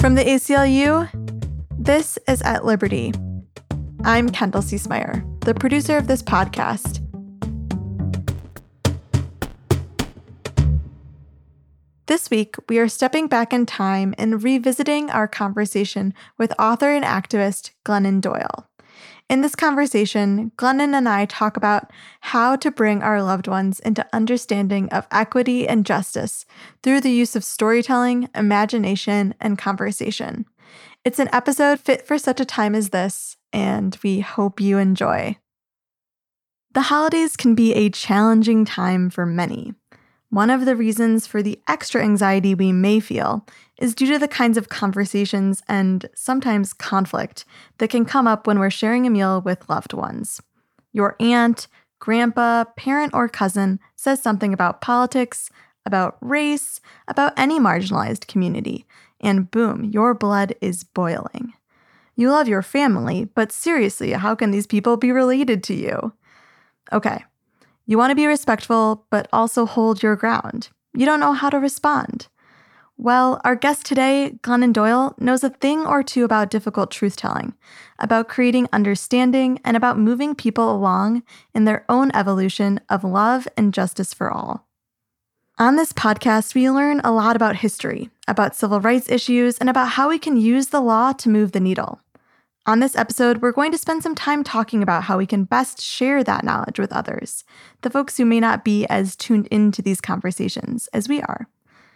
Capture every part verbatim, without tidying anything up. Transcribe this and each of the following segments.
From the A C L U, this is At Liberty. I'm Kendall Ciesmeyer, the producer of this podcast. This week, we are stepping back in time and revisiting our conversation with author and activist Glennon Doyle. In this conversation, Glennon and I talk about how to bring our loved ones into understanding of equity and justice through the use of storytelling, imagination, and conversation. It's an episode fit for such a time as this, and we hope you enjoy. The holidays can be a challenging time for many. One of the reasons for the extra anxiety we may feel is due to the kinds of conversations and sometimes conflict that can come up when we're sharing a meal with loved ones. Your aunt, grandpa, parent, or cousin says something about politics, about race, about any marginalized community, and boom, your blood is boiling. You love your family, but seriously, how can these people be related to you? Okay. You want to be respectful, but also hold your ground. You don't know how to respond. Well, our guest today, Glennon Doyle, knows a thing or two about difficult truth-telling, about creating understanding, and about moving people along in their own evolution of love and justice for all. On this podcast, we learn a lot about history, about civil rights issues, and about how we can use the law to move the needle. On this episode, we're going to spend some time talking about how we can best share that knowledge with others, the folks who may not be as tuned into these conversations as we are.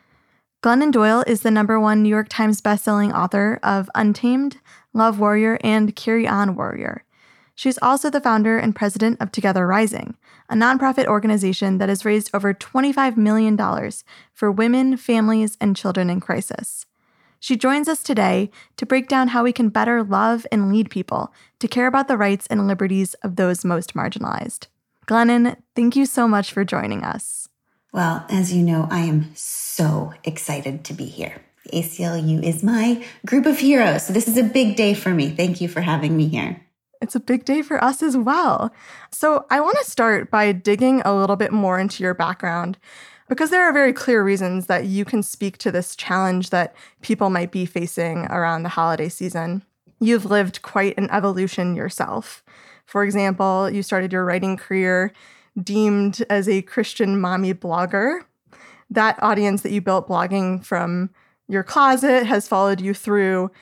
Glennon Doyle is the number one New York Times bestselling author of Untamed, Love Warrior, and Carry On Warrior. She's also the founder and president of Together Rising, a nonprofit organization that has raised over twenty-five million dollars for women, families, and children in crisis. She joins us today to break down how we can better love and lead people to care about the rights and liberties of those most marginalized. Glennon, thank you so much for joining us. Well, as you know, I am so excited to be here. The A C L U is my group of heroes, so this is a big day for me. Thank you for having me here. It's a big day for us as well. So I want to start by digging a little bit more into your background, because there are very clear reasons that you can speak to this challenge that people might be facing around the holiday season. You've lived quite an evolution yourself. For example, you started your writing career deemed as a Christian mommy blogger. That audience that you built blogging from your closet has followed you through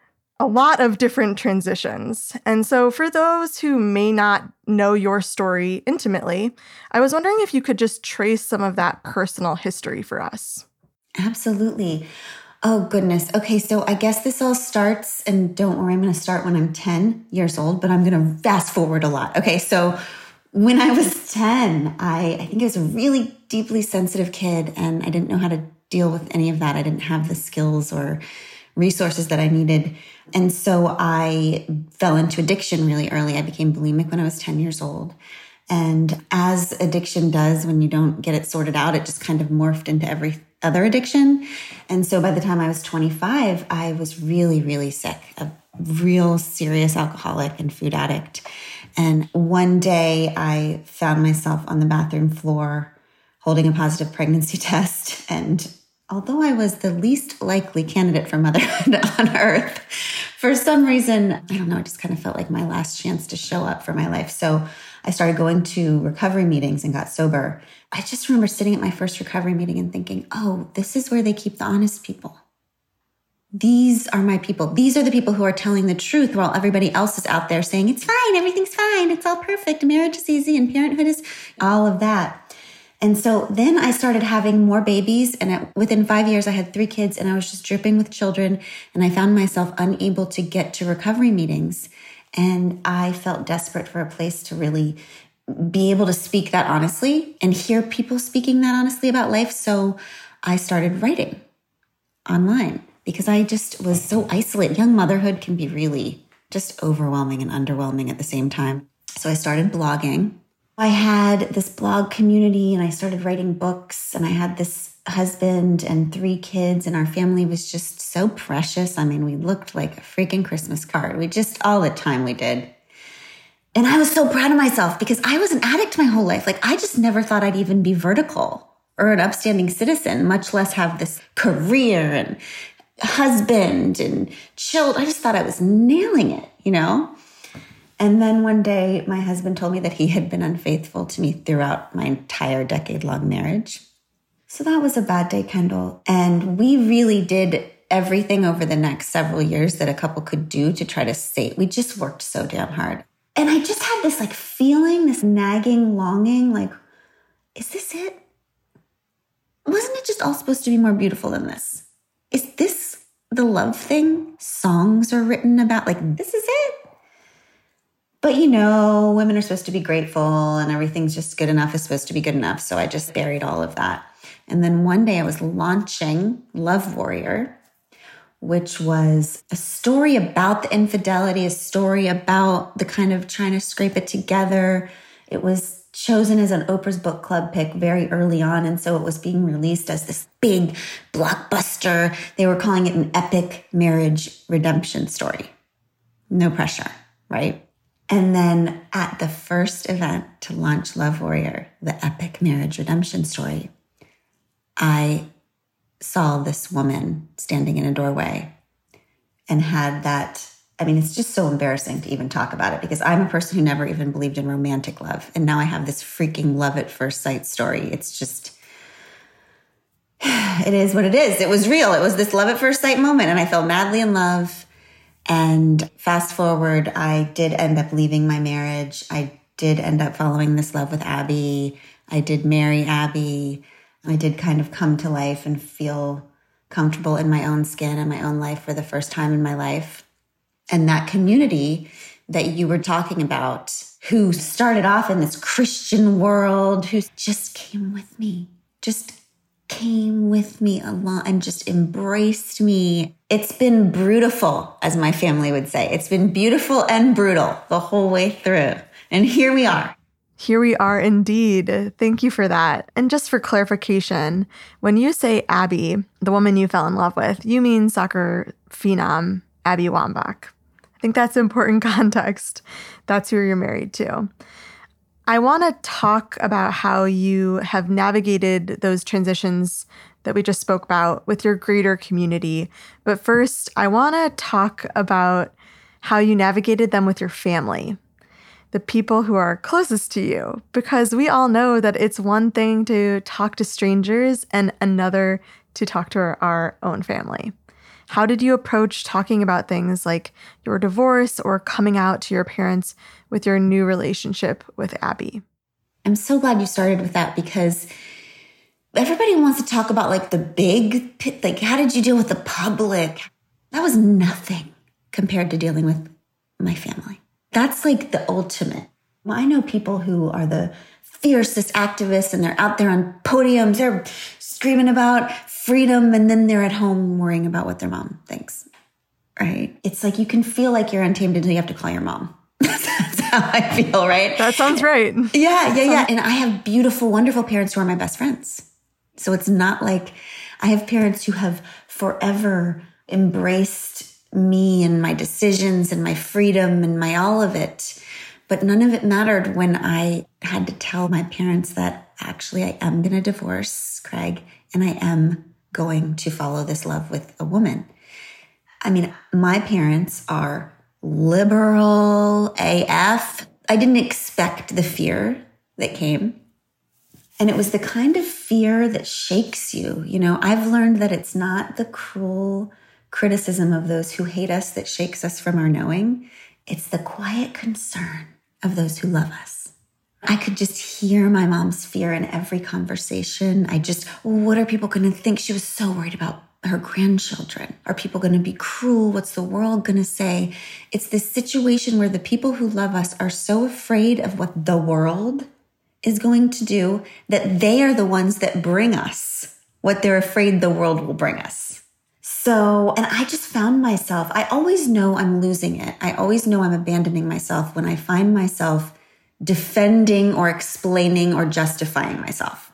a lot of different transitions. And so for those who may not know your story intimately, I was wondering if you could just trace some of that personal history for us. Absolutely. Oh, goodness. Okay, so I guess this all starts, and don't worry, I'm going to start when I'm ten years old, but I'm going to fast forward a lot. Okay, so when I was ten, I, I think I was a really deeply sensitive kid, and I didn't know how to deal with any of that. I didn't have the skills or resources that I needed. And so I fell into addiction really early. I became bulimic when I was ten years old. And as addiction does, when you don't get it sorted out, it just kind of morphed into every other addiction. And so by the time I was twenty-five, I was really, really sick, a real serious alcoholic and food addict. And one day I found myself on the bathroom floor holding a positive pregnancy test. And although I was the least likely candidate for motherhood on earth, for some reason, I don't know, it just kind of felt like my last chance to show up for my life. So I started going to recovery meetings and got sober. I just remember sitting at my first recovery meeting and thinking, oh, this is where they keep the honest people. These are my people. These are the people who are telling the truth while everybody else is out there saying, it's fine, everything's fine, it's all perfect, marriage is easy, and parenthood is all of that. And so then I started having more babies, and at, within five years, I had three kids, and I was just dripping with children, and I found myself unable to get to recovery meetings. And I felt desperate for a place to really be able to speak that honestly and hear people speaking that honestly about life. So I started writing online because I just was so isolated. Young motherhood can be really just overwhelming and underwhelming at the same time. So I started blogging. I had this blog community and I started writing books, and I had this husband and three kids, and our family was just so precious. I mean, we looked like a freaking Christmas card. We just, all the time we did. And I was so proud of myself because I was an addict my whole life. Like, I just never thought I'd even be vertical or an upstanding citizen, much less have this career and husband and children. I just thought I was nailing it, you know? And then one day, my husband told me that he had been unfaithful to me throughout my entire decade-long marriage. So that was a bad day, Kendall. And we really did everything over the next several years that a couple could do to try to save. We just worked so damn hard. And I just had this like feeling, this nagging longing, like, is this it? Wasn't it just all supposed to be more beautiful than this? Is this the love thing songs are written about? Like, this is it? But, you know, women are supposed to be grateful and everything's just good enough is supposed to be good enough. So I just buried all of that. And then one day I was launching Love Warrior, which was a story about the infidelity, a story about the kind of trying to scrape it together. It was chosen as an Oprah's Book Club pick very early on. And so it was being released as this big blockbuster. They were calling it an epic marriage redemption story. No pressure, right? And then at the first event to launch Love Warrior, the epic marriage redemption story, I saw this woman standing in a doorway and had that, I mean, it's just so embarrassing to even talk about it because I'm a person who never even believed in romantic love. And now I have this freaking love at first sight story. It's just, it is what it is. It was real. It was this love at first sight moment. And I fell madly in love. And fast forward, I did end up leaving my marriage. I did end up following this love with Abby. I did marry Abby. I did kind of come to life and feel comfortable in my own skin and my own life for the first time in my life. And that community that you were talking about, who started off in this Christian world, who just came with me, just came with me along and just embraced me. It's been brutal, as my family would say. It's been beautiful and brutal the whole way through. And here we are. Here we are indeed. Thank you for that. And just for clarification, when you say Abby, the woman you fell in love with, you mean soccer phenom Abby Wambach. I think that's important context. That's who you're married to. I want to talk about how you have navigated those transitions that we just spoke about with your greater community. But first, I want to talk about how you navigated them with your family, the people who are closest to you, because we all know that it's one thing to talk to strangers and another to talk to our, our own family. How did you approach talking about things like your divorce or coming out to your parents with your new relationship with Abby? I'm so glad you started with that because everybody wants to talk about like the big, like how did you deal with the public? That was nothing compared to dealing with my family. That's like the ultimate. Well, I know people who are the fiercest activists and they're out there on podiums, they're screaming about freedom, and then they're at home worrying about what their mom thinks, right? It's like you can feel like you're untamed until you have to call your mom. That's how I feel, right? That sounds right. Yeah, yeah, yeah. And I have beautiful, wonderful parents who are my best friends. So it's not like I have parents who have forever embraced me and my decisions and my freedom and my all of it. But none of it mattered when I had to tell my parents that actually I am going to divorce Craig and I am going to follow this love with a woman. I mean, my parents are liberal A F. I didn't expect the fear that came. And it was the kind of fear that shakes you. You know, I've learned that it's not the cruel criticism of those who hate us that shakes us from our knowing. It's the quiet concern of those who love us. I could just hear my mom's fear in every conversation. I just, what are people going to think? She was so worried about her grandchildren. Are people going to be cruel? What's the world going to say? It's this situation where the people who love us are so afraid of what the world is going to do that they are the ones that bring us what they're afraid the world will bring us. So, and I just found myself, I always know I'm losing it. I always know I'm abandoning myself when I find myself defending or explaining or justifying myself.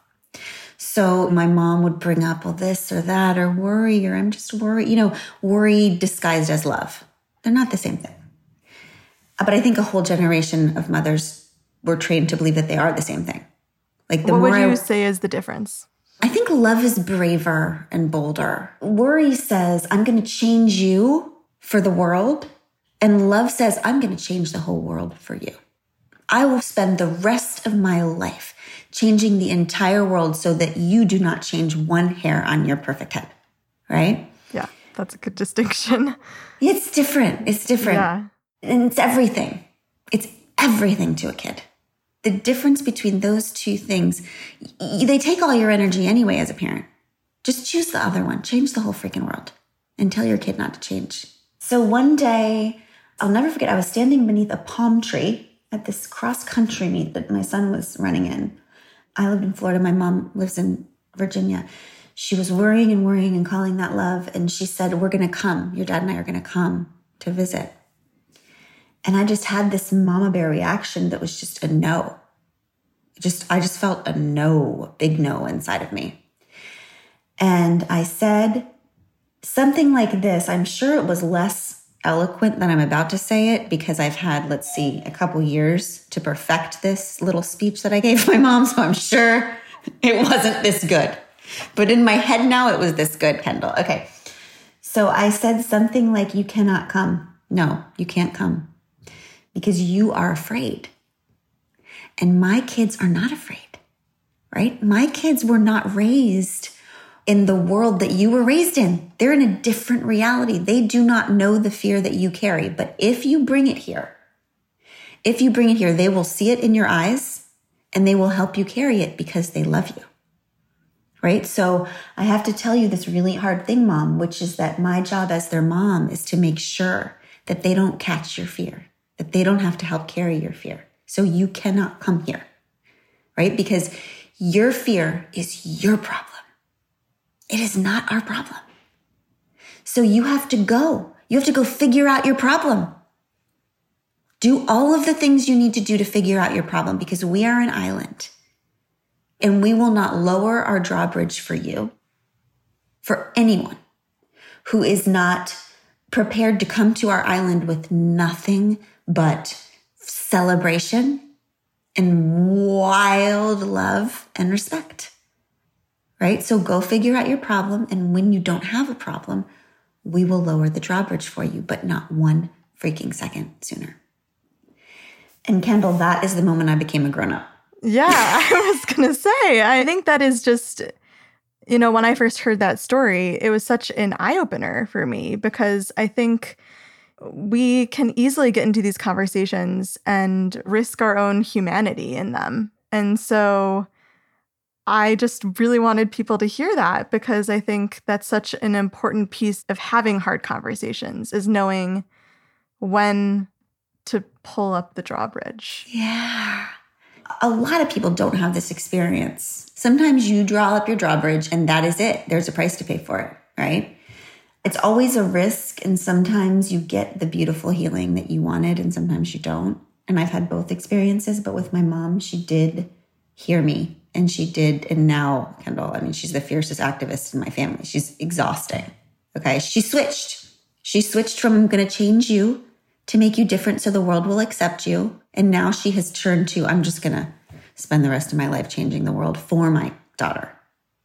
So my mom would bring up, well, this or that, or worry, or I'm just worried, you know, worry disguised as love. They're not the same thing. But I think a whole generation of mothers were trained to believe that they are the same thing. Like the what more would you I, say is the difference? I think love is braver and bolder. Worry says, I'm going to change you for the world. And love says, I'm going to change the whole world for you. I will spend the rest of my life changing the entire world so that you do not change one hair on your perfect head. Right? Yeah, that's a good distinction. It's different. It's different. Yeah. And it's everything. It's everything to a kid. The difference between those two things, they take all your energy anyway as a parent. Just choose the other one. Change the whole freaking world and tell your kid not to change. So one day, I'll never forget, I was standing beneath a palm tree at this cross-country meet that my son was running in. I lived in Florida. My mom lives in Virginia. She was worrying and worrying and calling that love. And she said, we're going to come. Your dad and I are going to come to visit. And I just had this mama bear reaction that was just a no. Just, I just felt a no, a big no inside of me. And I said something like this. I'm sure it was less eloquent than I'm about to say it because I've had, let's see, a couple years to perfect this little speech that I gave my mom. So I'm sure it wasn't this good. But in my head now, it was this good, Kendall. Okay. So I said something like, you cannot come. No, you can't come because you are afraid. And my kids are not afraid, right? My kids were not raised in the world that you were raised in. They're in a different reality. They do not know the fear that you carry. But if you bring it here, if you bring it here, they will see it in your eyes and they will help you carry it because they love you, right? So I have to tell you this really hard thing, Mom, which is that my job as their mom is to make sure that they don't catch your fear, that they don't have to help carry your fear. So you cannot come here, right? Because your fear is your problem. It is not our problem. So you have to go. You have to go figure out your problem. Do all of the things you need to do to figure out your problem because we are an island and we will not lower our drawbridge for you, for anyone who is not prepared to come to our island with nothing but celebration and wild love and respect, right? So go figure out your problem. And when you don't have a problem, we will lower the drawbridge for you, but not one freaking second sooner. And Kendall, that is the moment I became a grown-up. Yeah, I was going to say, I think that is just, you know, when I first heard that story, it was such an eye-opener for me because I think we can easily get into these conversations and risk our own humanity in them. And so I just really wanted people to hear that because I think that's such an important piece of having hard conversations is knowing when to pull up the drawbridge. Yeah. A lot of people don't have this experience. Sometimes you draw up your drawbridge and that is it. There's a price to pay for it, right? It's always a risk, and sometimes you get the beautiful healing that you wanted, and sometimes you don't. And I've had both experiences, but with my mom, she did hear me, and she did, and now, Kendall, I mean, she's the fiercest activist in my family. She's exhausting, okay? She switched. She switched from, I'm going to change you to make you different so the world will accept you, and now she has turned to, I'm just going to spend the rest of my life changing the world for my daughter.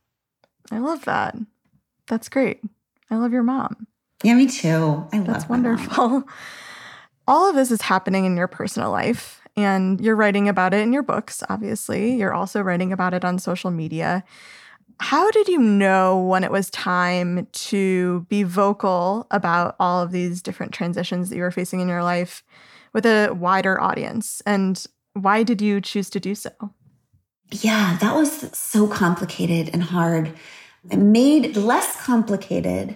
I love that. That's great. I love your mom. Yeah, me too. I love That's wonderful. All of this is happening in your personal life, and you're writing about it in your books, obviously. You're also writing about it on social media. How did you know when it was time to be vocal about all of these different transitions that you were facing in your life with a wider audience? And why did you choose to do so? Yeah, that was so complicated and hard. Made less complicated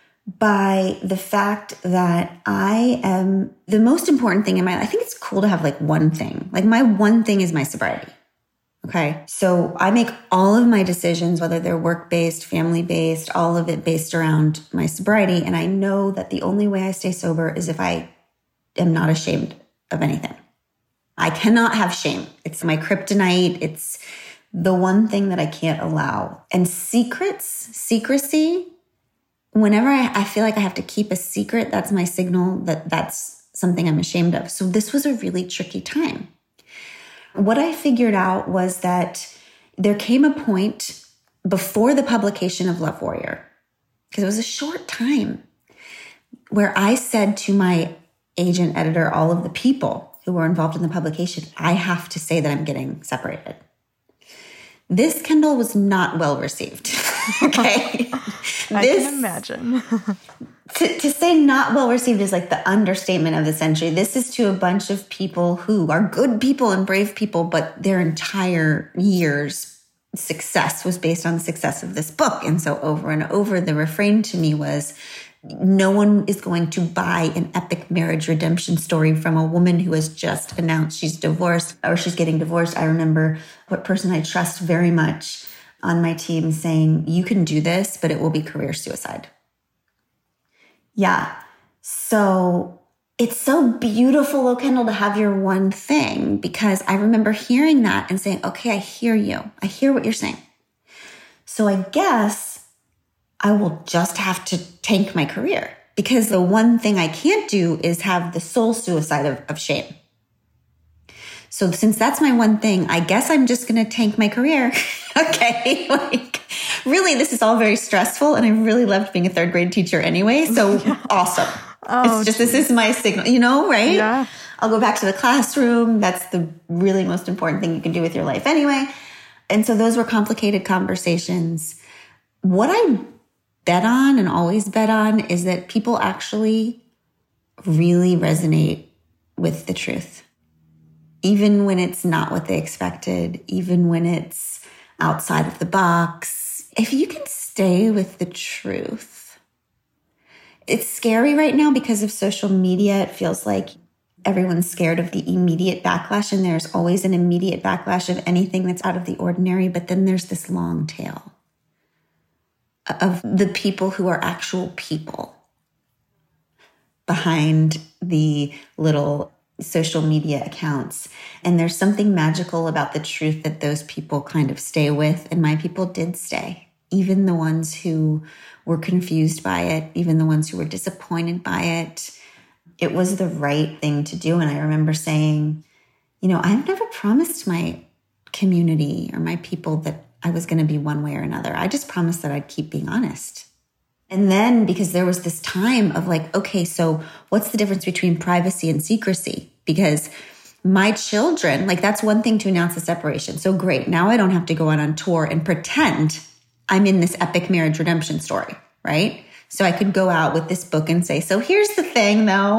by the fact that I am the most important thing in my life. I think it's cool to have like one thing. Like my one thing is my sobriety. Okay. So I make all of my decisions, whether they're work-based, family-based, all of it based around my sobriety. And I know that the only way I stay sober is if I am not ashamed of anything. I cannot have shame. It's my kryptonite. It's the one thing that I can't allow. And secrets, secrecy, whenever I, I feel like I have to keep a secret, that's my signal that that's something I'm ashamed of. So this was a really tricky time. What I figured out was that there came a point before the publication of Love Warrior, because it was a short time, where I said to my agent, editor, all of the people who were involved in the publication, I have to say that I'm getting separated. This, Kendall, was not well received. Okay. I this, can imagine. to, to say not well received is like the understatement of the century. This is to a bunch of people who are good people and brave people, but their entire year's success was based on the success of this book. And so over and over, the refrain to me was, no one is going to buy an epic marriage redemption story from a woman who has just announced she's divorced or she's getting divorced. I remember what person I trust very much on my team saying, you can do this, but it will be career suicide. Yeah. So it's so beautiful, oh, Kendall, to have your one thing, because I remember hearing that and saying, okay, I hear you. I hear what you're saying. So I guess I will just have to tank my career, because the one thing I can't do is have the soul suicide of, of shame. So since that's my one thing, I guess I'm just going to tank my career. Okay. Like, really, this is all very stressful. And I really loved being a third grade teacher anyway. So yeah. Awesome. Oh, it's just, geez. This is my signal, you know, right? Yeah. I'll go back to the classroom. That's the really most important thing you can do with your life anyway. And so those were complicated conversations. What I bet on and always bet on is that people actually really resonate with the truth. Even when it's not what they expected, even when it's outside of the box. If you can stay with the truth. It's scary right now because of social media. It feels like everyone's scared of the immediate backlash, and there's always an immediate backlash of anything that's out of the ordinary. But then there's this long tail of the people who are actual people behind the little social media accounts. And there's something magical about the truth that those people kind of stay with. And my people did stay, even the ones who were confused by it, even the ones who were disappointed by it. It was the right thing to do. And I remember saying, you know, I've never promised my community or my people that I was going to be one way or another. I just promised that I'd keep being honest. And then because there was this time of like, okay, so what's the difference between privacy and secrecy? Because my children, like that's one thing to announce the separation. So great. Now I don't have to go out on tour and pretend I'm in this epic marriage redemption story, right? So I could go out with this book and say, so here's the thing though.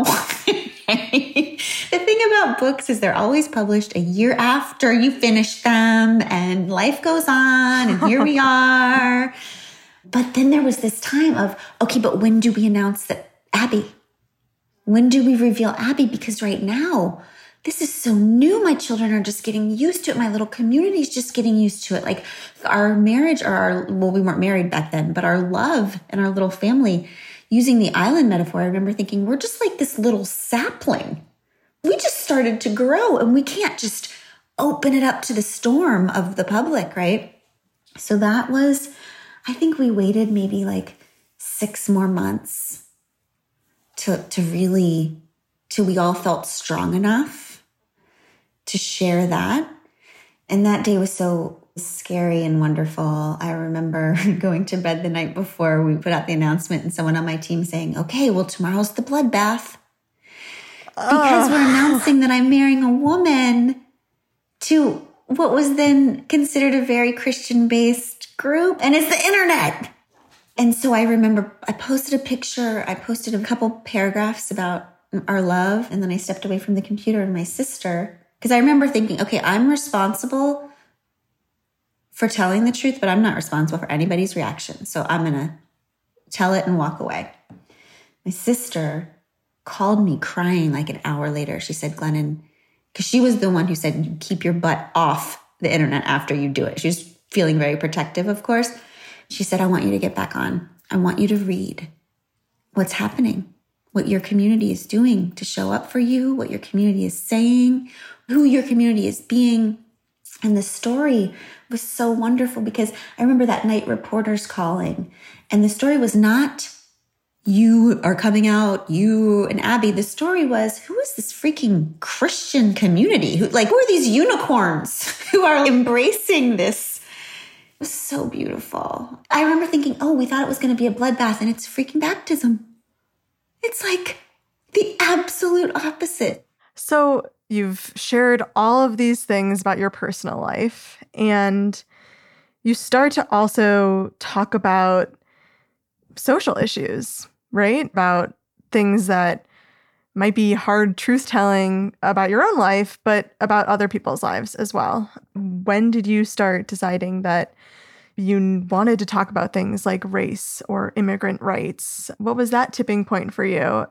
The thing about books is they're always published a year after you finish them and life goes on and here we are. But then there was this time of, okay, but when do we announce that Abby? When do we reveal Abby? Because right now, this is so new. My children are just getting used to it. My little community is just getting used to it. Like our marriage or our, well, we weren't married back then, but our love and our little family, using the island metaphor, I remember thinking, we're just like this little sapling. We just started to grow and we can't just open it up to the storm of the public, right? So that was, I think we waited maybe like six more months to, to really, till we all felt strong enough to share that. And that day was so scary and wonderful. I remember going to bed the night before we put out the announcement and someone on my team saying, okay, well, tomorrow's the bloodbath. Because oh. we're announcing that I'm marrying a woman to what was then considered a very Christian-based group. And it's the internet. And so I remember I posted a picture. I posted a couple paragraphs about our love. And then I stepped away from the computer and my sister, because I remember thinking, okay, I'm responsible for telling the truth, but I'm not responsible for anybody's reaction. So I'm going to tell it and walk away. My sister called me crying like an hour later. She said, Glennon, because she was the one who said, you keep your butt off the internet after you do it. She was feeling very protective, of course. She said, I want you to get back on. I want you to read what's happening, what your community is doing to show up for you, what your community is saying, who your community is being. And the story was so wonderful because I remember that night reporters calling, and the story was not you are coming out, you and Abby. The story was, who is this freaking Christian community? Who, like, who are these unicorns who are embracing this It was so beautiful. I remember thinking, oh, we thought it was going to be a bloodbath, and it's freaking baptism. It's like the absolute opposite. So you've shared all of these things about your personal life, and you start to also talk about social issues, right? About things that might be hard truth-telling about your own life, but about other people's lives as well. When did you start deciding that you wanted to talk about things like race or immigrant rights? What was that tipping point for you?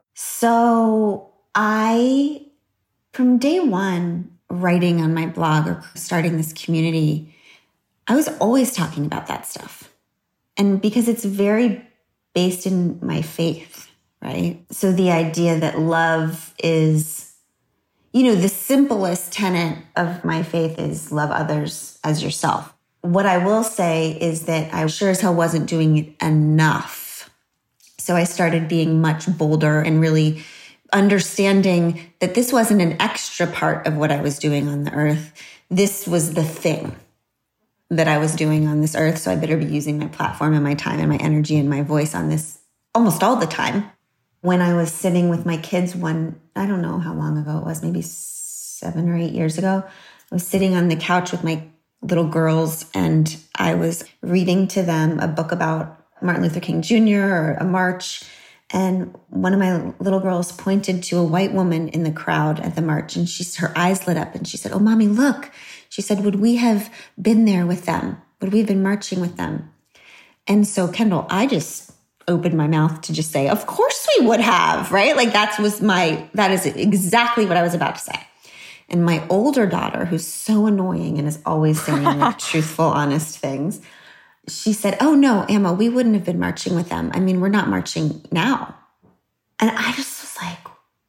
So I, from day one, writing on my blog or starting this community, I was always talking about that stuff. And because it's very based in my faith, right? So the idea that love is, you know, the simplest tenet of my faith is love others as yourself. What I will say is that I sure as hell wasn't doing it enough. So I started being much bolder and really understanding that this wasn't an extra part of what I was doing on the earth. This was the thing that I was doing on this earth. So I better be using my platform and my time and my energy and my voice on this almost all the time. When I was sitting with my kids one, I don't know how long ago it was, maybe seven or eight years ago, I was sitting on the couch with my little girls, and I was reading to them a book about Martin Luther King Junior or a march. And one of my little girls pointed to a white woman in the crowd at the march, and she, her eyes lit up and she said, "Oh, Mommy, look." She said, "Would we have been there with them? Would we have been marching with them?" And so, Kendall, I just opened my mouth to just say, of course we would have, right? Like that was my, that is exactly what I was about to say. And my older daughter, who's so annoying and is always saying like truthful, honest things, she said, "Oh no, Emma, we wouldn't have been marching with them. I mean, we're not marching now." And I just was like,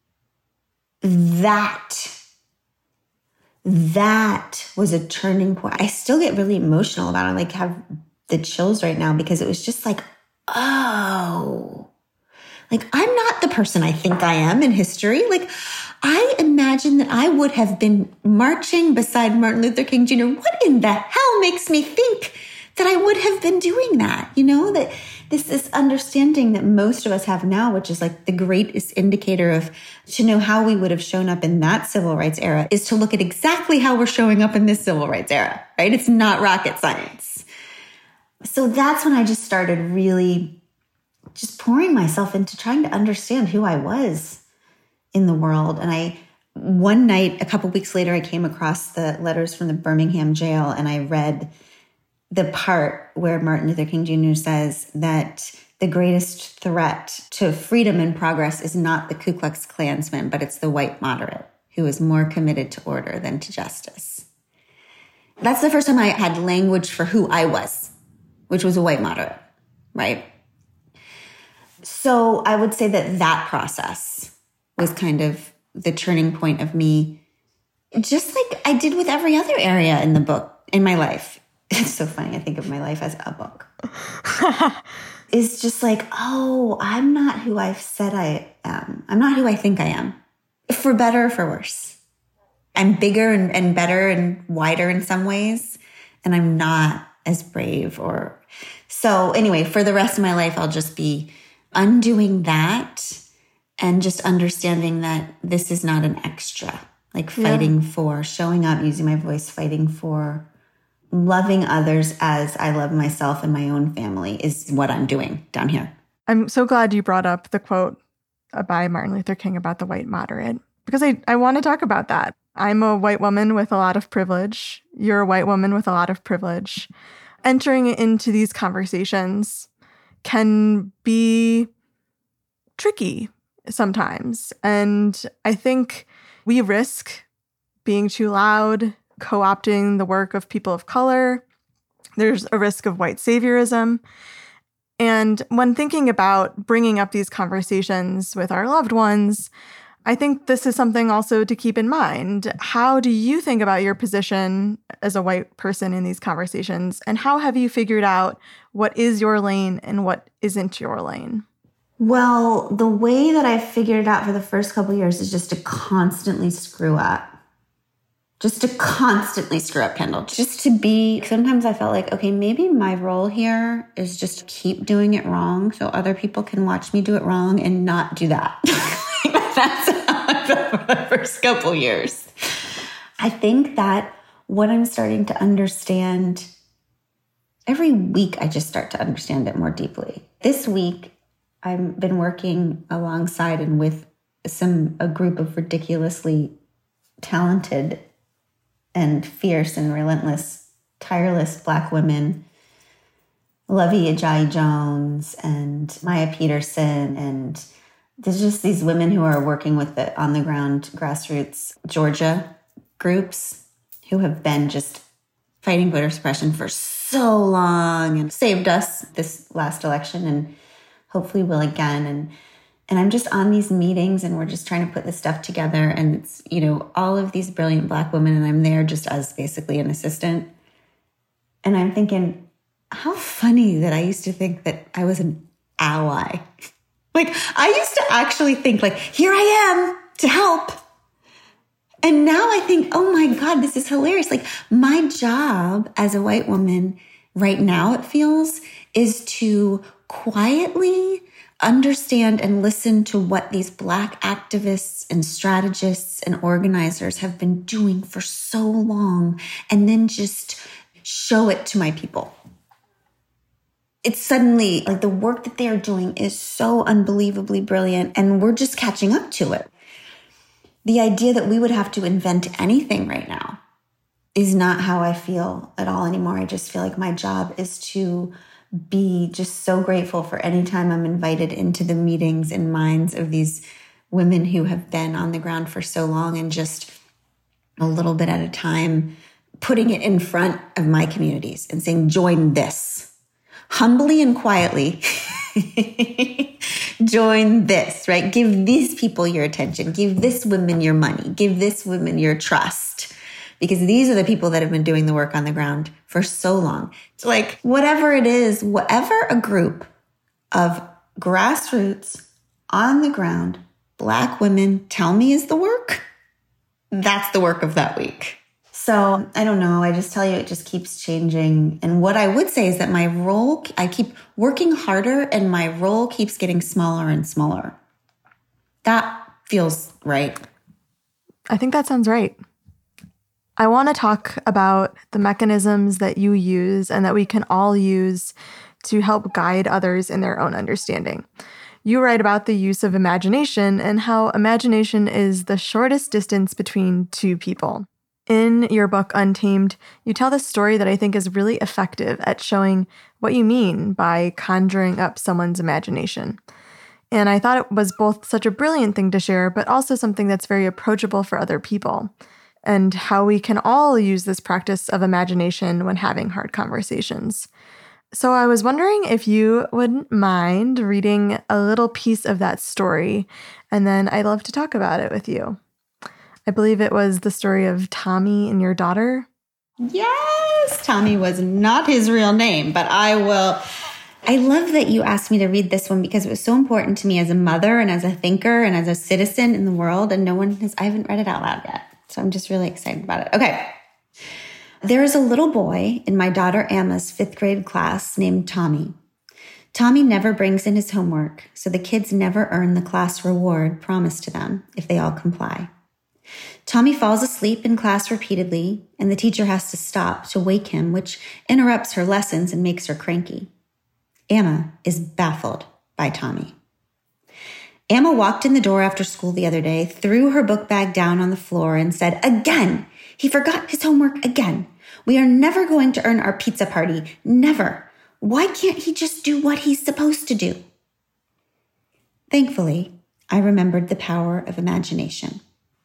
that, that was a turning point. I still get really emotional about it. I like have the chills right now because it was just like, oh, like I'm not the person I think I am in history. Like I imagine that I would have been marching beside Martin Luther King Junior What in the hell makes me think that I would have been doing that? You know, that this, this understanding that most of us have now, which is like the greatest indicator of to know how we would have shown up in that civil rights era, is to look at exactly how we're showing up in this civil rights era, right? It's not rocket science. So that's when I just started really just pouring myself into trying to understand who I was in the world. And I, one night, a couple weeks later, I came across the letters from the Birmingham jail, and I read the part where Martin Luther King Junior says that the greatest threat to freedom and progress is not the Ku Klux Klansman, but it's the white moderate who is more committed to order than to justice. That's the first time I had language for who I was, which was a white moderate, right? So I would say that that process was kind of the turning point of me, just like I did with every other area in the book, in my life. It's so funny. I think of my life as a book. It's just like, oh, I'm not who I've said I am. I'm not who I think I am, for better or for worse. I'm bigger and, and better and wider in some ways, and I'm not as brave or... So anyway, for the rest of my life, I'll just be undoing that and just understanding that this is not an extra, like fighting yeah. for, showing up, using my voice, fighting for, loving others as I love myself and my own family is what I'm doing down here. I'm so glad you brought up the quote by Martin Luther King about the white moderate, because I, I want to talk about that. I'm a white woman with a lot of privilege. You're a white woman with a lot of privilege. Entering into these conversations can be tricky sometimes. And I think we risk being too loud, co-opting the work of people of color. There's a risk of white saviorism. And when thinking about bringing up these conversations with our loved ones, I think this is something also to keep in mind. How do you think about your position as a white person in these conversations? And how have you figured out what is your lane and what isn't your lane? Well, the way that I figured it out for the first couple of years is just to constantly screw up. just to constantly screw up Kendall, just to be, sometimes I felt like, okay, maybe my role here is just to keep doing it wrong so other people can watch me do it wrong and not do that. That's how I felt for the first couple years. I think that what I'm starting to understand, every week I just start to understand it more deeply. This week, I've been working alongside and with some a group of ridiculously talented and fierce and relentless, tireless Black women, Lovey Ajayi Jones and Maya Peterson. And there's just these women who are working with the on-the-ground grassroots Georgia groups who have been just fighting voter suppression for so long and saved us this last election and hopefully will again. And And I'm just on these meetings and we're just trying to put this stuff together. And it's, you know, all of these brilliant Black women, and I'm there just as basically an assistant. And I'm thinking, how funny that I used to think that I was an ally. Like, I used to actually think, like, here I am to help. And now I think, oh my God, this is hilarious. Like, my job as a white woman right now, it feels, is to quietly understand and listen to what these Black activists and strategists and organizers have been doing for so long, and then just show it to my people. It's suddenly like the work that they are doing is so unbelievably brilliant, and we're just catching up to it. The idea that we would have to invent anything right now is not how I feel at all anymore. I just feel like my job is to be just so grateful for any time I'm invited into the meetings and minds of these women who have been on the ground for so long, and just a little bit at a time, putting it in front of my communities and saying, join this. Humbly and quietly, join this, right? Give these people your attention. Give this woman your money. Give this woman your trust. Because these are the people that have been doing the work on the ground for so long. It's like, whatever it is, whatever a group of grassroots, on the ground, Black women tell me is the work, that's the work of that week. So I don't know. I just tell you, it just keeps changing. And what I would say is that my role, I keep working harder and my role keeps getting smaller and smaller. That feels right. I think that sounds right. I want to talk about the mechanisms that you use and that we can all use to help guide others in their own understanding. You write about the use of imagination and how imagination is the shortest distance between two people. In your book, Untamed, you tell this story that I think is really effective at showing what you mean by conjuring up someone's imagination. And I thought it was both such a brilliant thing to share, but also something that's very approachable for other people, and how we can all use this practice of imagination when having hard conversations. So I was wondering if you wouldn't mind reading a little piece of that story, and then I'd love to talk about it with you. I believe it was the story of Tommy and your daughter. Yes, Tommy was not his real name, but I will. I love that you asked me to read this one because it was so important to me as a mother and as a thinker and as a citizen in the world, and no one has, I haven't read it out loud yet. So I'm just really excited about it. Okay. There is a little boy in my daughter Emma's fifth grade class named Tommy. Tommy never brings in his homework, so the kids never earn the class reward promised to them if they all comply. Tommy falls asleep in class repeatedly, and the teacher has to stop to wake him, which interrupts her lessons and makes her cranky. Emma is baffled by Tommy. Emma walked in the door after school the other day, threw her book bag down on the floor, and said, "Again! He forgot his homework again. We are never going to earn our pizza party. Never. Why can't he just do what he's supposed to do?" Thankfully, I remembered the power of imagination.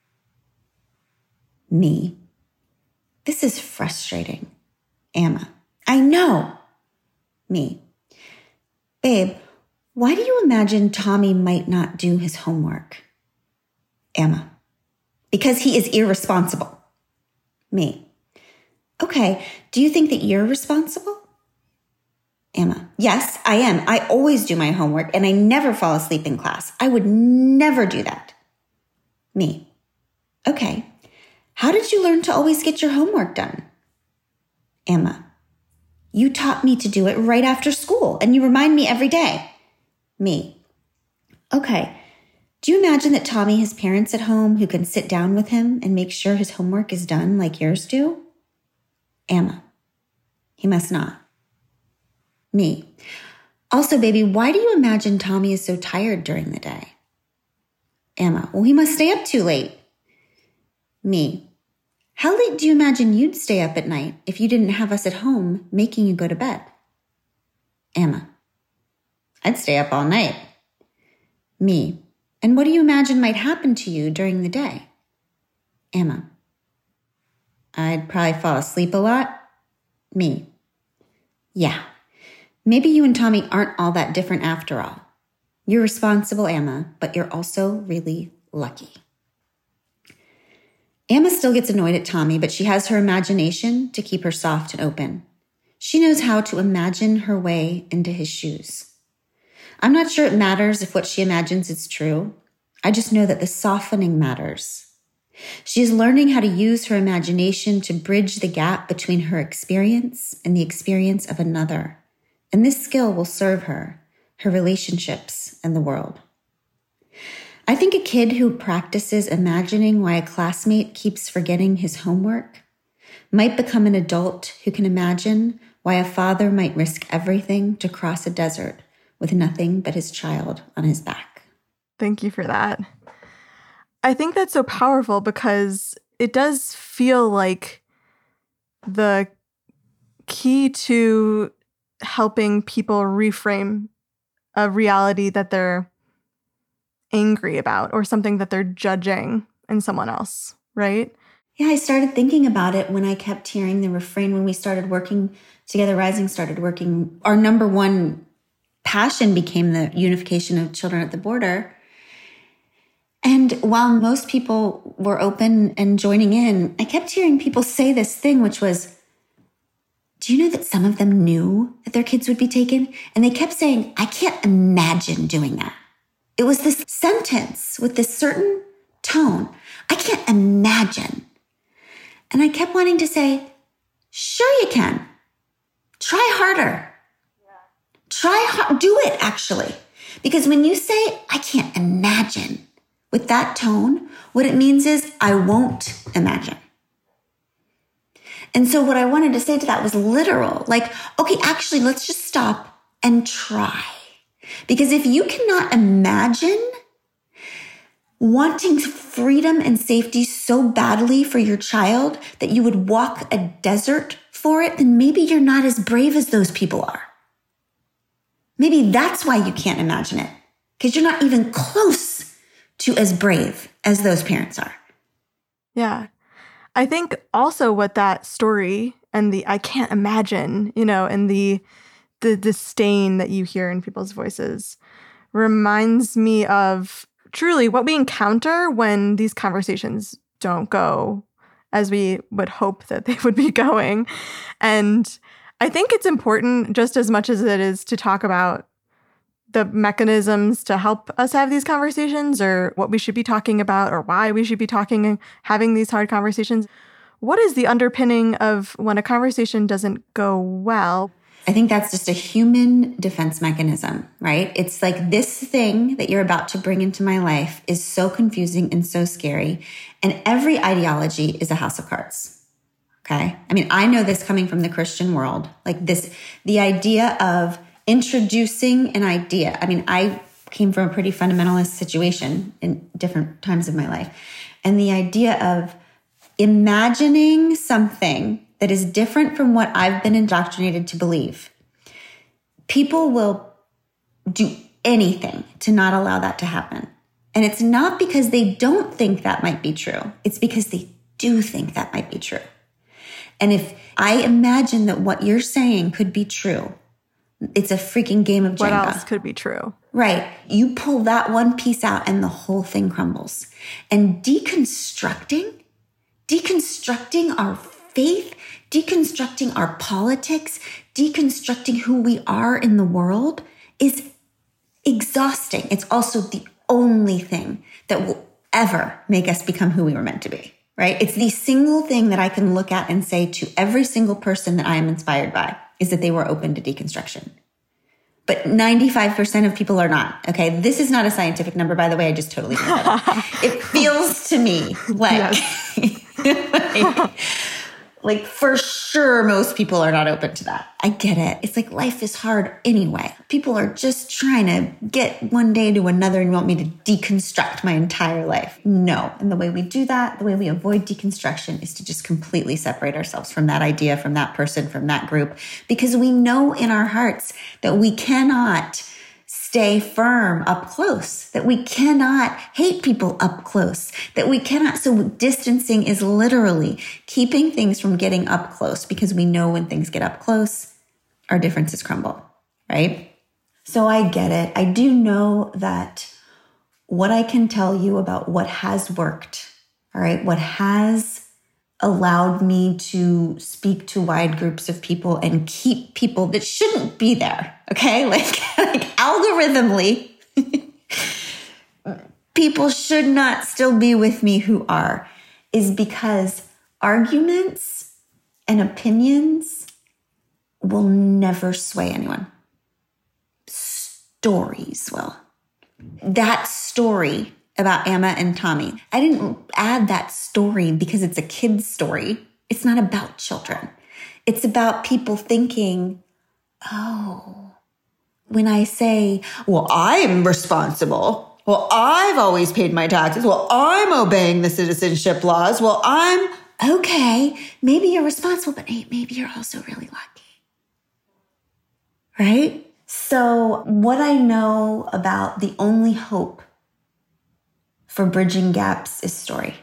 Me. This is frustrating. Emma. I know. Me. Babe, why do you imagine Tommy might not do his homework? Emma. Because he is irresponsible. Me. Okay, do you think that you're responsible? Emma. Yes, I am. I always do my homework and I never fall asleep in class. I would never do that. Me. Okay. How did you learn to always get your homework done? Emma, you taught me to do it right after school, and you remind me every day. Me, okay. Do you imagine that Tommy has parents at home who can sit down with him and make sure his homework is done like yours do? Emma, he must not. Me, also, baby, why do you imagine Tommy is so tired during the day? Emma, well, he must stay up too late. Me, how late do you imagine you'd stay up at night if you didn't have us at home making you go to bed? Emma, I'd stay up all night. Me, and what do you imagine might happen to you during the day? Emma, I'd probably fall asleep a lot. Me, yeah, maybe you and Tommy aren't all that different after all. You're responsible, Emma, but you're also really lucky. Emma still gets annoyed at Tommy, but she has her imagination to keep her soft and open. She knows how to imagine her way into his shoes. I'm not sure it matters if what she imagines is true. I just know that the softening matters. She is learning how to use her imagination to bridge the gap between her experience and the experience of another. And this skill will serve her, her relationships, and the world. I think a kid who practices imagining why a classmate keeps forgetting his homework might become an adult who can imagine why a father might risk everything to cross a desert with nothing but his child on his back. Thank you for that. I think that's so powerful because it does feel like the key to helping people reframe a reality that they're angry about or something that they're judging in someone else, right? Yeah, I started thinking about it when I kept hearing the refrain when we started working together, Rising started working. Our number one passion became the unification of children at the border. And while most people were open and joining in, I kept hearing people say this thing, which was, do you know that some of them knew that their kids would be taken? And they kept saying, I can't imagine doing that. It was this sentence with this certain tone. I can't imagine. And I kept wanting to say, sure you can. Try harder. Try hard. Do it, actually. Because when you say, I can't imagine, with that tone, what it means is, I won't imagine. And so what I wanted to say to that was literal. Like, okay, actually, let's just stop and try. Because if you cannot imagine wanting freedom and safety so badly for your child that you would walk a desert for it, then maybe you're not as brave as those people are. Maybe that's why you can't imagine it, because you're not even close to as brave as those parents are. Yeah. I think also what that story and the I can't imagine, you know, and the the disdain that you hear in people's voices reminds me of truly what we encounter when these conversations don't go as we would hope that they would be going. And I think it's important just as much as it is to talk about the mechanisms to help us have these conversations or what we should be talking about or why we should be talking and having these hard conversations. What is the underpinning of when a conversation doesn't go well? I think that's just a human defense mechanism, right? It's like this thing that you're about to bring into my life is so confusing and so scary. And every ideology is a house of cards. Okay. I mean, I know this coming from the Christian world, like this, the idea of introducing an idea. I mean, I came from a pretty fundamentalist situation in different times of my life. And the idea of imagining something that is different from what I've been indoctrinated to believe. People will do anything to not allow that to happen. And it's not because they don't think that might be true. It's because they do think that might be true. And if I imagine that what you're saying could be true, it's a freaking game of Jenga. What else could be true? Right. You pull that one piece out and the whole thing crumbles. And deconstructing, deconstructing our faith, deconstructing our politics, deconstructing who we are in the world is exhausting. It's also the only thing that will ever make us become who we were meant to be. right? It's the single thing that I can look at and say to every single person that I am inspired by is that they were open to deconstruction. But ninety-five percent of people are not, okay? This is not a scientific number, by the way. I just totally made that up. It feels to me like, like, like for sure most people are not open to that. I get it. It's like life is hard anyway. People are just trying to get one day to another and want me to deconstruct my entire life. No. And the way we do that, the way we avoid deconstruction is to just completely separate ourselves from that idea, from that person, from that group, because we know in our hearts that we cannot stay firm up close, that we cannot hate people up close, that we cannot. So distancing is literally keeping things from getting up close, because we know when things get up close, our differences crumble, right? So I get it. I do know that what I can tell you about what has worked, all right, what has allowed me to speak to wide groups of people and keep people that shouldn't be there, okay? Like, like algorithmically, people should not still be with me who are, is because arguments and opinions will never sway anyone. Stories will. That story about Emma and Tommy, I didn't add that story because it's a kid's story. It's not about children. It's about people thinking, oh, when I say, well, I'm responsible. Well, I've always paid my taxes. Well, I'm obeying the citizenship laws. Well, I'm okay. Maybe you're responsible, but hey, maybe you're also really lucky. Right? So what I know about the only hope for bridging gaps is story.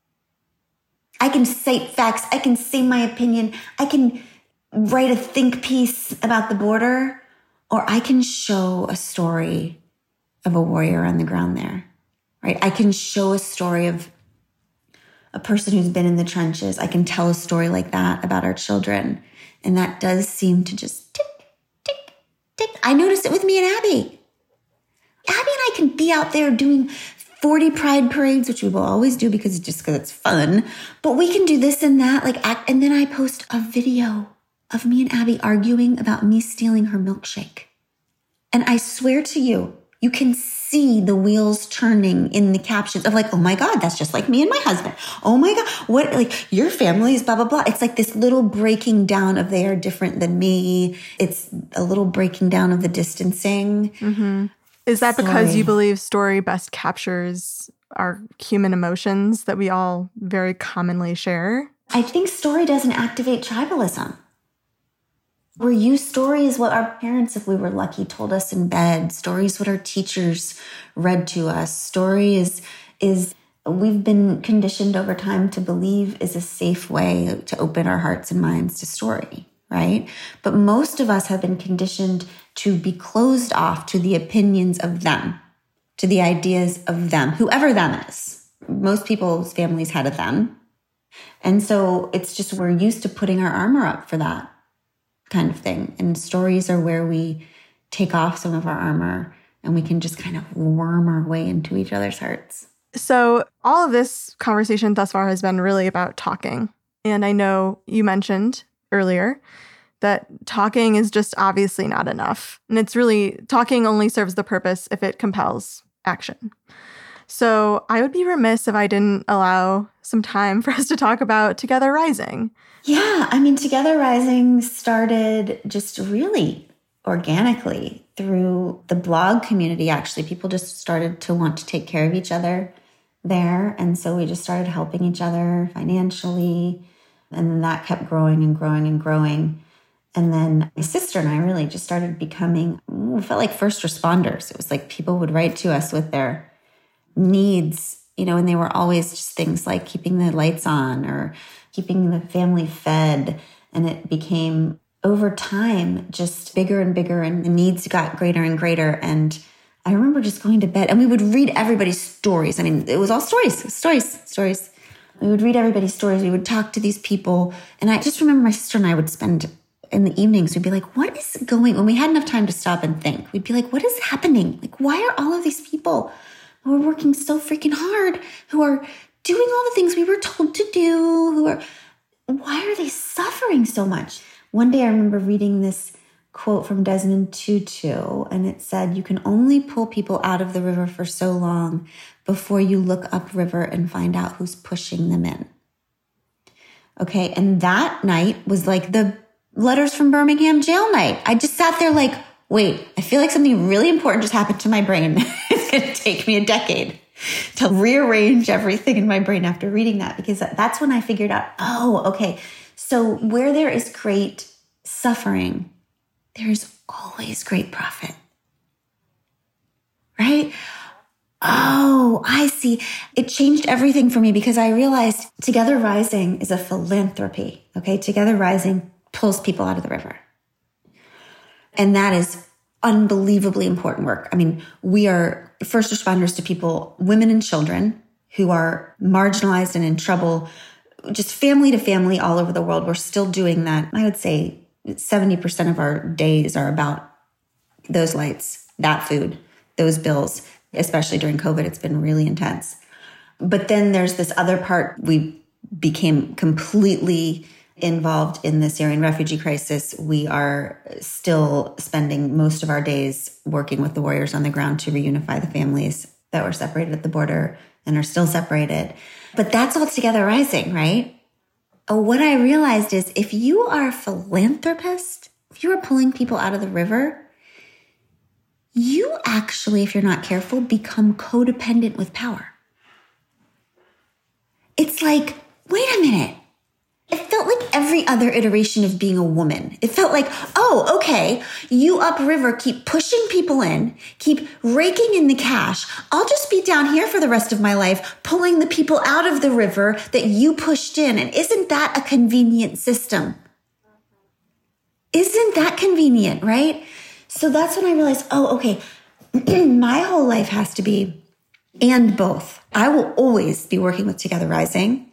I can cite facts. I can say my opinion. I can write a think piece about the border, or I can show a story of a warrior on the ground there, right? I can show a story of a person who's been in the trenches. I can tell a story like that about our children. And that does seem to just tick, tick, tick. I noticed it with me and Abby. Abby and I can be out there doing forty pride parades, which we will always do because it's just because it's fun. But we can do this and that, like, act, and then I post a video of me and Abby arguing about me stealing her milkshake. And I swear to you, you can see the wheels turning in the captions of like, oh my God, that's just like me and my husband. Oh my God, what, like your family is blah, blah, blah. It's like this little breaking down of they are different than me. It's a little breaking down of the distancing. Mm-hmm. Is that Story. Because you believe story best captures our human emotions that we all very commonly share? I think story doesn't activate tribalism. We're used, story is what our parents, if we were lucky, told us in bed. Story is what our teachers read to us. Story is, is we've been conditioned over time to believe is a safe way to open our hearts and minds to story, right? But most of us have been conditioned to be closed off to the opinions of them, to the ideas of them, whoever them is. Most people's families had a them. And so it's just we're used to putting our armor up for that kind of thing. And stories are where we take off some of our armor and we can just kind of worm our way into each other's hearts. So all of this conversation thus far has been really about talking. And I know you mentioned earlier that talking is just obviously not enough. And it's really, talking only serves the purpose if it compels action. So I would be remiss if I didn't allow some time for us to talk about Together Rising. Yeah, I mean, Together Rising started just really organically through the blog community, actually. People just started to want to take care of each other there. And so we just started helping each other financially. And then that kept growing and growing and growing. And then my sister and I really just started becoming, we felt like first responders. It was like people would write to us with their needs, you know, and they were always just things like keeping the lights on or keeping the family fed. And it became, over time, just bigger and bigger, and the needs got greater and greater. And I remember just going to bed and we would read everybody's stories. I mean, it was all stories, stories, stories. We would read everybody's stories. We would talk to these people. And I just remember my sister and I would spend in the evenings, we'd be like, what is going, when we had enough time to stop and think, we'd be like, what is happening? Like, why are all of these people who are working so freaking hard, who are doing all the things we were told to do, who are, why are they suffering so much? One day I remember reading this quote from Desmond Tutu, and it said, you can only pull people out of the river for so long before you look upriver and find out who's pushing them in. Okay, and that night was like the Letters from Birmingham jail night. I just sat there like, wait, I feel like something really important just happened to my brain. It's going to take me a decade to rearrange everything in my brain after reading that, because that's when I figured out, oh, okay, so where there is great suffering, there's always great profit, right? Oh, I see. It changed everything for me because I realized Together Rising is a philanthropy, okay? Together Rising pulls people out of the river. And that is unbelievably important work. I mean, we are first responders to people, women and children who are marginalized and in trouble, just family to family all over the world. We're still doing that. I would say seventy percent of our days are about those lights, that food, those bills, especially during COVID. It's been really intense. But then there's this other part. We became completely involved in the Syrian refugee crisis. We are still spending most of our days working with the warriors on the ground to reunify the families that were separated at the border and are still separated. But that's all Together Rising, right? Oh, what I realized is if you are a philanthropist, if you are pulling people out of the river, you actually, if you're not careful, become codependent with power. It's like, wait a minute. It felt like every other iteration of being a woman. It felt like, oh, okay, you upriver keep pushing people in, keep raking in the cash. I'll just be down here for the rest of my life, pulling the people out of the river that you pushed in. And isn't that a convenient system? Isn't that convenient, right? So that's when I realized, oh, okay, my whole life has to be and both. I will always be working with Together Rising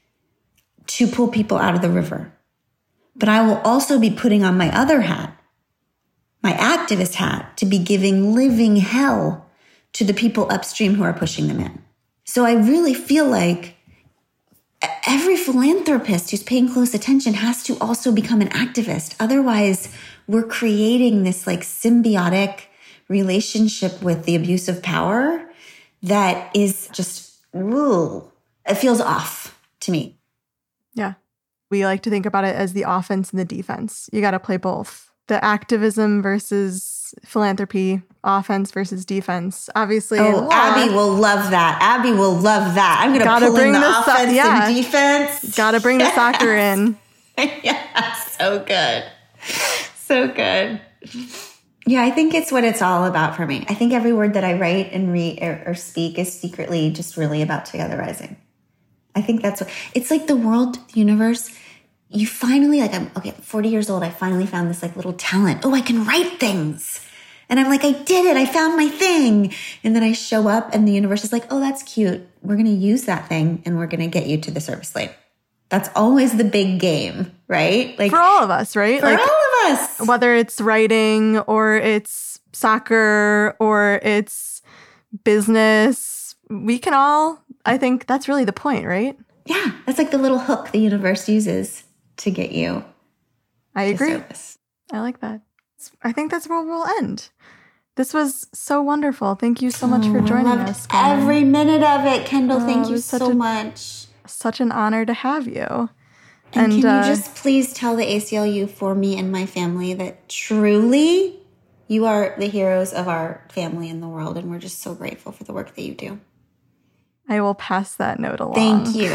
to pull people out of the river. But I will also be putting on my other hat, my activist hat, to be giving living hell to the people upstream who are pushing them in. So I really feel like every philanthropist who's paying close attention has to also become an activist. Otherwise, we're creating this like symbiotic relationship with the abuse of power that is just, ooh, it feels off to me. Yeah. We like to think about it as the offense and the defense. You got to play both. The activism versus philanthropy, offense versus defense. Obviously, oh, Abby will love that. Abby will love that. I'm going to pull in the, the offense so- yeah. and defense. Got to bring yes. the soccer in. Yeah, so good. So good. Yeah, I think it's what it's all about for me. I think every word that I write and read or, or speak is secretly just really about Together Rising. I think that's what, it's like the world, the universe, you finally, like, I'm, okay, forty years old, I finally found this like little talent. Oh, I can write things. And I'm like, I did it. I found my thing. And then I show up and the universe is like, oh, that's cute. We're going to use that thing and we're going to get you to the service lane. That's always the big game, right? Like for all of us, right? For like, all of us. Whether it's writing or it's soccer or it's business, we can all, I think that's really the point, right? Yeah. That's like the little hook the universe uses to get you. I agree. Service. I like that. I think that's where we'll end. This was so wonderful. Thank you so much oh, for joining I loved us. Kendall. Every minute of it, Kendall. Oh, thank you so a, much. Such an honor to have you. And, and can uh, you just please tell the A C L U for me and my family that truly you are the heroes of our family in the world, and we're just so grateful for the work that you do. I will pass that note along. Thank you.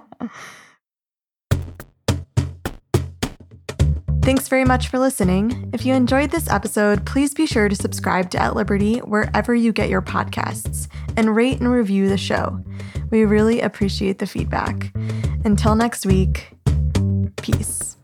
Thanks very much for listening. If you enjoyed this episode, please be sure to subscribe to At Liberty wherever you get your podcasts and rate and review the show. We really appreciate the feedback. Until next week, peace.